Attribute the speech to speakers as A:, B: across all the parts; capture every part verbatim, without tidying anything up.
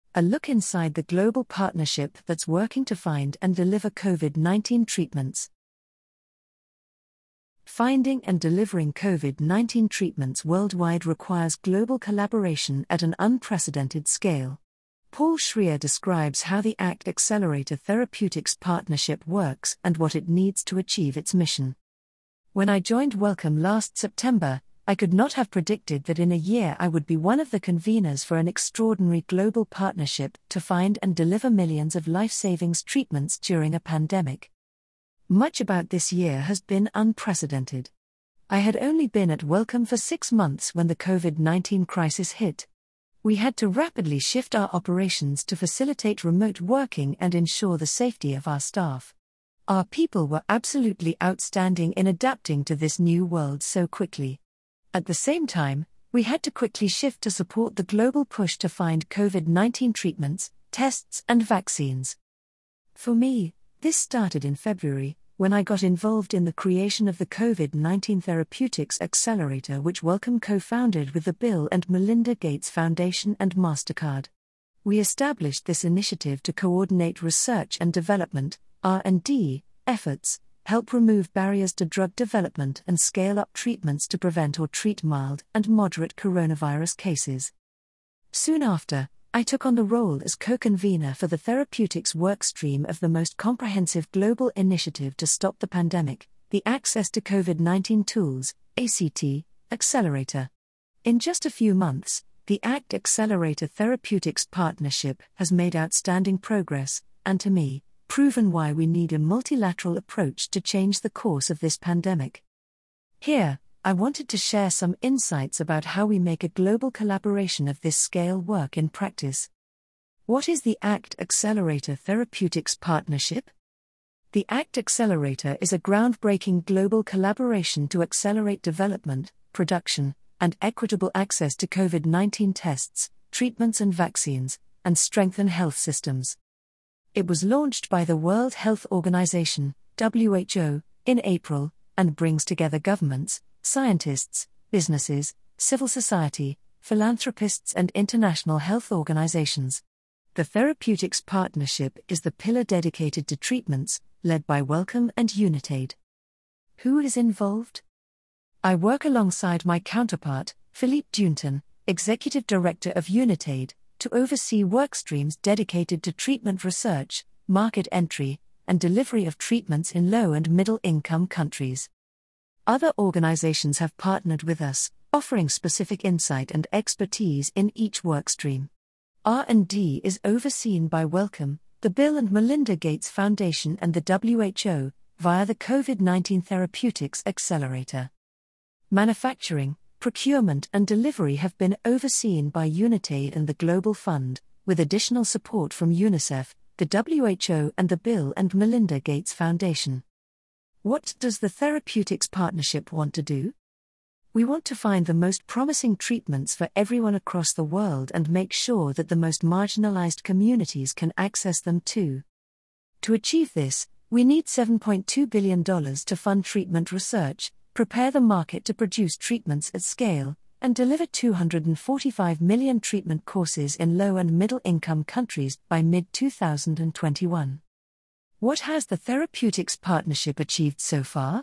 A: A look inside the global partnership that's working to find and deliver COVID nineteen treatments. Finding and delivering COVID nineteen treatments worldwide requires global collaboration at an unprecedented scale. Paul Shrier describes how the ACT Accelerator Therapeutics partnership works and what it needs to achieve its mission. When I joined Wellcome last September, I could not have predicted that in a year I would be one of the conveners for an extraordinary global partnership to find and deliver millions of life-saving treatments during a pandemic. Much about this year has been unprecedented. I had only been at Wellcome for six months when the COVID nineteen crisis hit. We had to rapidly shift our operations to facilitate remote working and ensure the safety of our staff. Our people were absolutely outstanding in adapting to this new world so quickly. At the same time, we had to quickly shift to support the global push to find COVID nineteen treatments, tests, and vaccines. For me, this started in February, when I got involved in the creation of the COVID nineteen Therapeutics Accelerator, which Wellcome co-founded with the Bill and Melinda Gates Foundation and MasterCard. We established this initiative to coordinate research and development, R and D, efforts, help remove barriers to drug development and scale up treatments to prevent or treat mild and moderate coronavirus cases. Soon after, I took on the role as co-convener for the therapeutics workstream of the most comprehensive global initiative to stop the pandemic, the Access to COVID nineteen Tools, A C T, Accelerator. In just a few months, the ACT Accelerator Therapeutics Partnership has made outstanding progress, and to me, proven why we need a multilateral approach to change the course of this pandemic. Here, I wanted to share some insights about how we make a global collaboration of this scale work in practice. What is the ACT Accelerator Therapeutics Partnership? The ACT Accelerator is a groundbreaking global collaboration to accelerate development, production, and equitable access to COVID nineteen tests, treatments and vaccines, and strengthen health systems. It was launched by the World Health Organization, W H O, in April, and brings together governments, scientists, businesses, civil society, philanthropists and international health organizations. The Therapeutics Partnership is the pillar dedicated to treatments, led by Wellcome and Unitaid. Who is involved? I work alongside my counterpart, Philippe Dunton, Executive Director of Unitaid, to oversee workstreams dedicated to treatment research, market entry, and delivery of treatments in low- and middle-income countries. Other organizations have partnered with us, offering specific insight and expertise in each workstream. R and D is overseen by Wellcome, the Bill and Melinda Gates Foundation and the W H O, via the COVID nineteen Therapeutics Accelerator. Manufacturing, procurement and delivery have been overseen by Unitaid and the Global Fund, with additional support from UNICEF, the W H O and the Bill and Melinda Gates Foundation. What does the Therapeutics Partnership want to do? We want to find the most promising treatments for everyone across the world and make sure that the most marginalized communities can access them too. To achieve this, we need seven point two billion dollars to fund treatment research, prepare the market to produce treatments at scale, and deliver two hundred forty-five million treatment courses in low- and middle-income countries by mid twenty twenty-one. What has the Therapeutics Partnership achieved so far?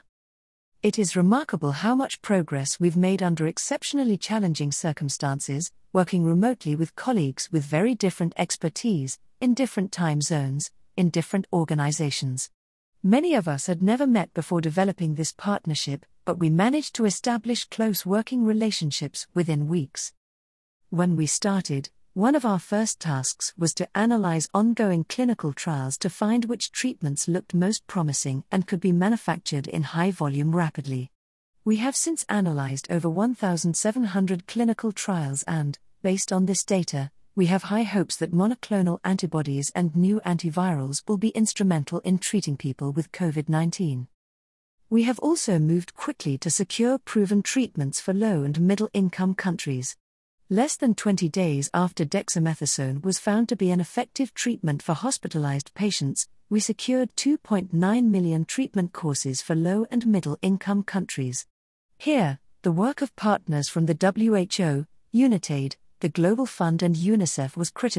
A: It is remarkable how much progress we've made under exceptionally challenging circumstances, working remotely with colleagues with very different expertise, in different time zones, in different organizations. Many of us had never met before developing this partnership, but we managed to establish close working relationships within weeks. When we started, one of our first tasks was to analyze ongoing clinical trials to find which treatments looked most promising and could be manufactured in high volume rapidly. We have since analyzed over one thousand seven hundred clinical trials and, based on this data, we have high hopes that monoclonal antibodies and new antivirals will be instrumental in treating people with COVID nineteen. We have also moved quickly to secure proven treatments for low- and middle-income countries. Less than twenty days after dexamethasone was found to be an effective treatment for hospitalized patients, we secured two point nine million treatment courses for low- and middle-income countries. Here, the work of partners from the W H O, Unitaid, the Global Fund and UNICEF was critical,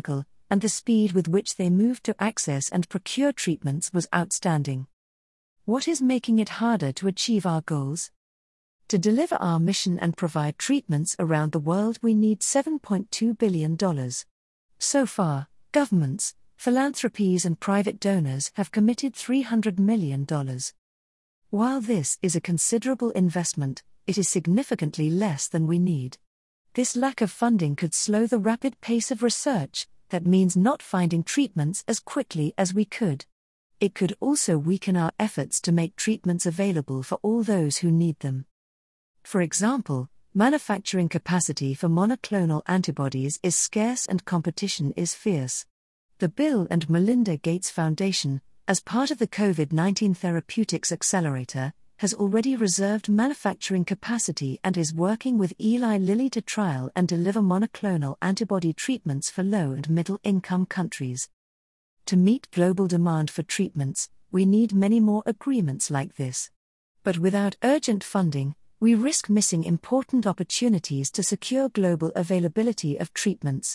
A: and the speed with which they moved to access and procure treatments was outstanding. What is making it harder to achieve our goals? To deliver our mission and provide treatments around the world, we need seven point two billion dollars. So far, governments, philanthropies, and private donors have committed three hundred million dollars. While this is a considerable investment, it is significantly less than we need. This lack of funding could slow the rapid pace of research, that means not finding treatments as quickly as we could. It could also weaken our efforts to make treatments available for all those who need them. For example, manufacturing capacity for monoclonal antibodies is scarce and competition is fierce. The Bill and Melinda Gates Foundation, as part of the COVID nineteen Therapeutics Accelerator, has already reserved manufacturing capacity and is working with Eli Lilly to trial and deliver monoclonal antibody treatments for low- and middle-income countries. To meet global demand for treatments, we need many more agreements like this. But without urgent funding, we risk missing important opportunities to secure global availability of treatments.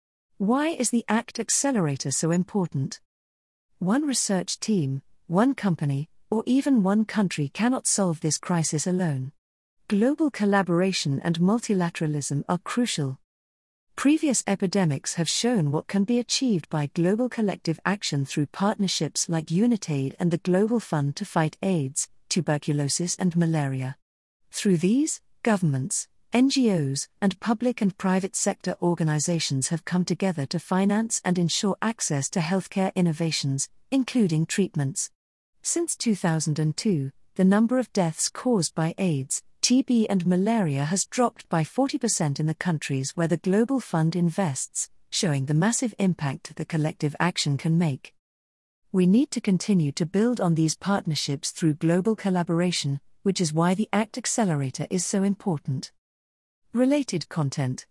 A: Why is the ACT Accelerator so important? One research team, one company, or even one country cannot solve this crisis alone. Global collaboration and multilateralism are crucial. Previous epidemics have shown what can be achieved by global collective action through partnerships like UNITAID and the Global Fund to fight AIDS, tuberculosis, and malaria. Through these, governments, N G Os, and public and private sector organizations have come together to finance and ensure access to healthcare innovations, including treatments. Since two thousand two, the number of deaths caused by AIDS, T B, and malaria has dropped by forty percent in the countries where the Global Fund invests, showing the massive impact that collective action can make. We need to continue to build on these partnerships through global collaboration, which is why the ACT Accelerator is so important. Related content.